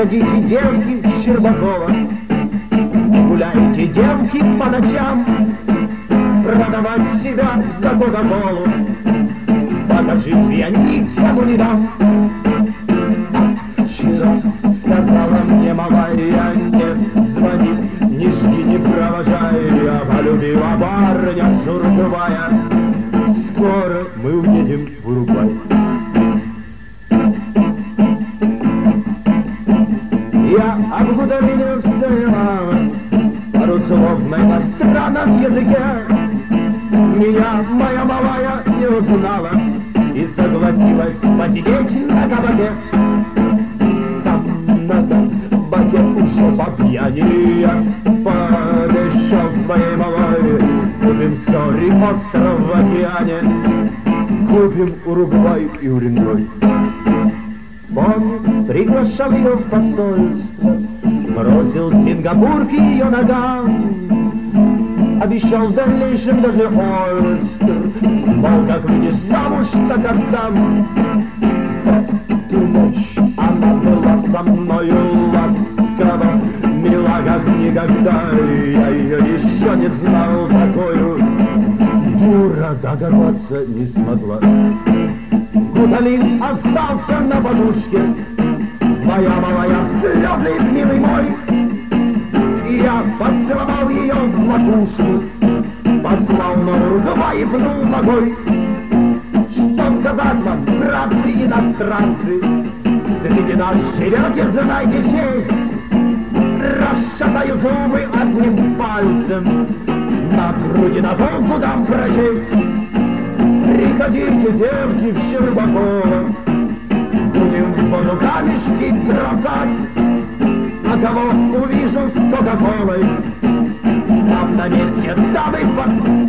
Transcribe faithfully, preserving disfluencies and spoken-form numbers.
Приходите, девки, в Щербакова, гуляйте, девки, по ночам, продавать себя за кока-колу, покажите, я никому не дам. Вчера сказала мне малая, не звони, не жди, не провожай, я полюбила барыня сургувая, скоро мы уедем в Уругвай. Я обгудовился пару слов на иностранном языке. Меня моя малая не узнала и согласилась посидеть на кабаке. Там на кабаке ушел по пьяни, я пообещал своей малой: купим сори, остров в океане, купим Уругвай и Уренгой. Помню, приглашал ее в посольство, бросил Сингапур к ее ногам, обещал в дальнейшем даже Ойстер, мол, как выйдешь замуж, так отдам. В ту ночь она была со мною ласкова, мила как никогда, я ее еще не знал такую, дура догадаться не смогла. Гудалин остался на подушке, моя малая, слезный, милый мой. И я поцеловал ее в макушку, послал на Уругвай и пнул ногой. Что сказать вам, братцы иностранцы, среди нас живете, знайте честь. Расшатаю зубы одним пальцем, на груди на полку дам прочесть. Приходите, девки, в Щербакова, будем в воду камешки бросать. А кого увижу с кока-колой, там на месте дамы под...